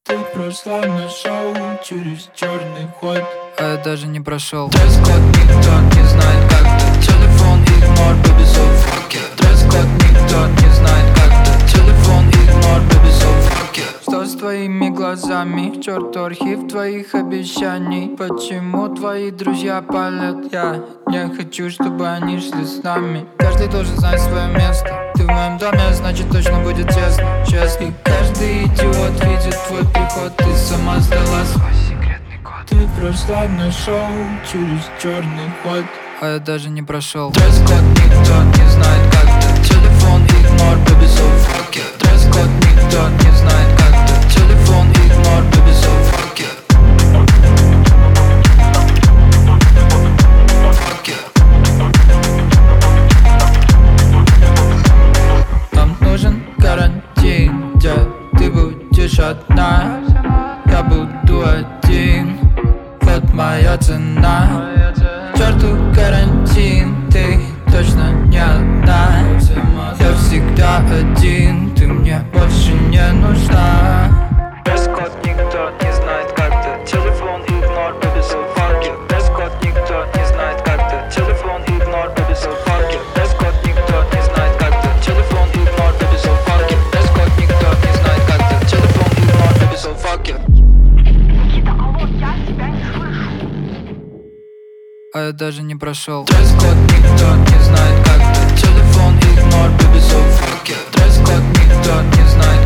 Ты прошла на шоу через черный ход, а я даже не прошел. Дресс-код никто не знает, как ты. Телефон игнор, baby, so fuck it. Дресс-код никто не знает, как ты. Телефон игнор, baby, so fuck it. Что с твоими глазами? К черту архив твоих обещаний. Почему твои друзья палят? Я не хочу, чтобы они шли с нами. Каждый должен знать свое место. Ты в моем доме, значит точно будет тесно. Честно. И каждый идиот видит твой приход. Ты сама сдала свой секретный код. Ты прошла на шоу через черный ход, а я даже не прошел. Дресс-код никто не знает, как ты. Телефон игнор, baby, so fuck it. Дресс-код никто не знает, как ты. Телефон игнор, baby, so fuck it. Fuck it. Нам нужен карантин, где ты будешь одна, я буду один. Вот моя цена. К черту карантин, ты точно не одна. Я всегда один, ты мне больше не нужна. Дресс-код никто не знает, как ты. Телефон игнор, baby, so fuck it. Дресс-код никто не знает, как ты. Телефон игнор, baby, so fuck it. Дресс-код никто не знает, как ты. Телефон игнор, baby, so fuck it. Дресс-код никто не знает, как ты. Телефон игнор, baby, so fuck it. Никита, алло, я тебя не слышу. а я даже не прошел. Дресс-код никто не знает, как ты. Телефон игнор, baby, so fuck it. Дресс-код никто не знает,